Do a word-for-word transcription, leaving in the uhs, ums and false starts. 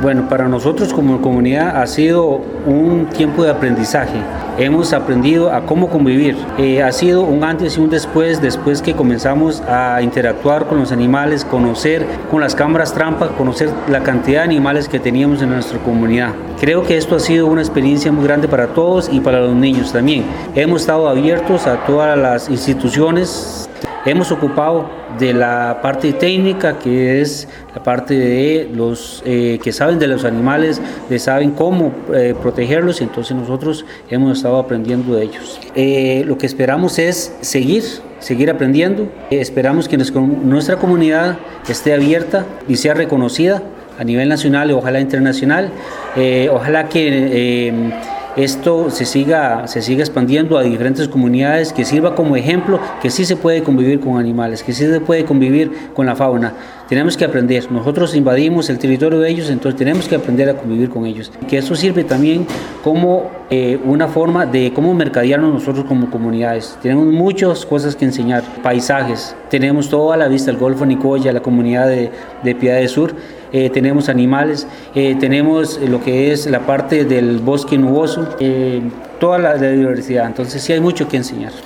Bueno, para nosotros como comunidad ha sido un tiempo de aprendizaje. Hemos aprendido a cómo convivir. Eh, ha sido un antes y un después, después que comenzamos a interactuar con los animales, conocer con las cámaras trampa, conocer la cantidad de animales que teníamos en nuestra comunidad. Creo que esto ha sido una experiencia muy grande para todos y para los niños también. Hemos estado abiertos a todas las instituciones. Hemos ocupado de la parte técnica, que es la parte de los eh, que saben de los animales, que saben cómo eh, protegerlos, y entonces nosotros hemos estado aprendiendo de ellos. Eh, lo que esperamos es seguir, seguir aprendiendo. Eh, esperamos que nuestra comunidad esté abierta y sea reconocida a nivel nacional y ojalá internacional. Eh, ojalá que eh, esto se siga, se siga expandiendo a diferentes comunidades, que sirva como ejemplo que sí se puede convivir con animales, que sí se puede convivir con la fauna. Tenemos que aprender, nosotros invadimos el territorio de ellos, entonces tenemos que aprender a convivir con ellos. Que eso sirve también como eh, una forma de cómo mercadearnos nosotros como comunidades. Tenemos muchas cosas que enseñar, paisajes, tenemos toda la vista, el Golfo Nicoya, la comunidad de, de Piedades Sur. Eh, tenemos animales, eh, tenemos lo que es la parte del bosque nuboso, eh, toda la, la diversidad, entonces sí hay mucho que enseñar.